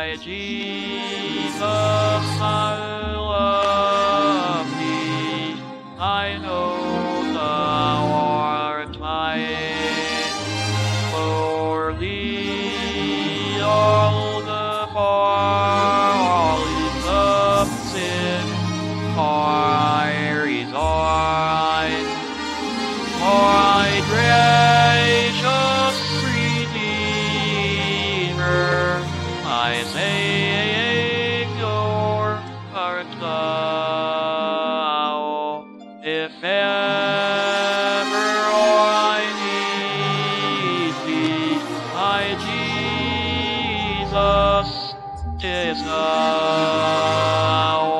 my Jesus, I love thee. I know thou art mine. For thee all the follies of sin are resigned. For thy gracious Redeemer, my Savior, art thou. If ever I need thee, my Jesus, 'tis now.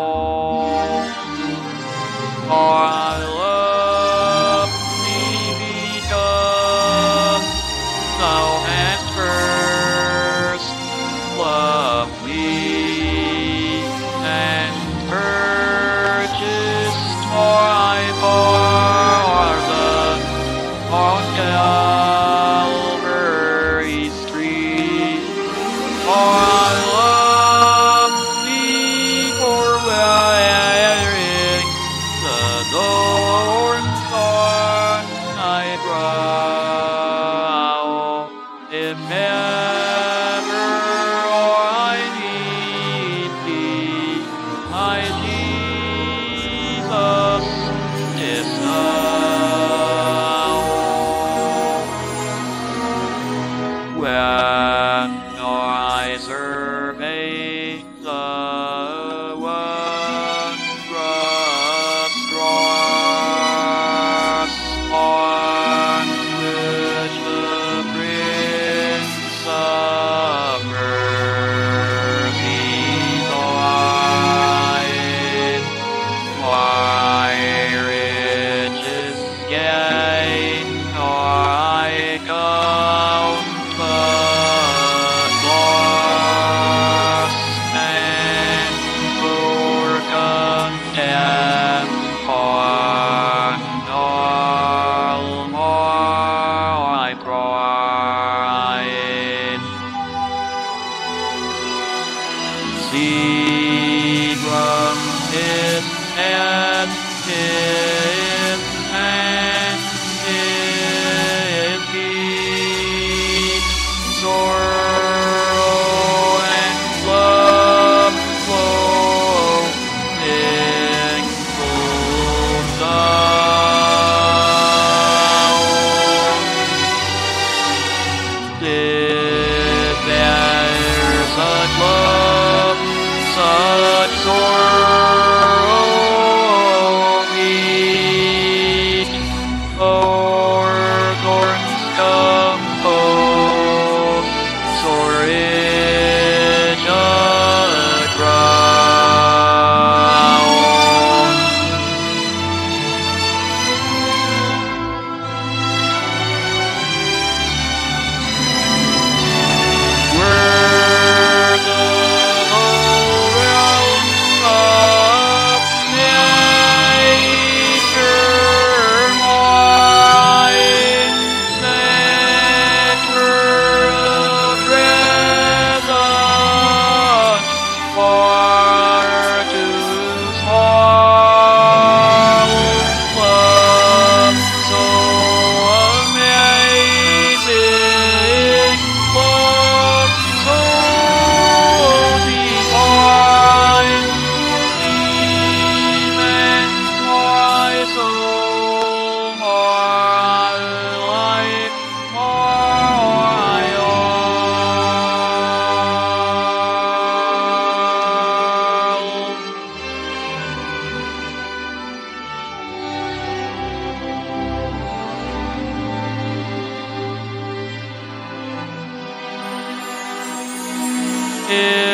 For I love thee because thou hast first loved me and purchased for I pardon on Calvary's tree. For I love thee for wearing the thorns on thy brow. If ever I need thee, my Jesus, 'tis now. When I survey the wondrous cross on which the Prince of Mercy died, my riches gain, nor I count but loss, and for contempt on all more I cried. See from his head, his hands, his feet, sorrow and love flowing full down. Did there such love, such sorrow meet, o'er thorns composed, so rich a crown? Were the whole realm of nature mine, that were a present far too small. Love so amazing, love so divine, demands my soul, my life, my all. If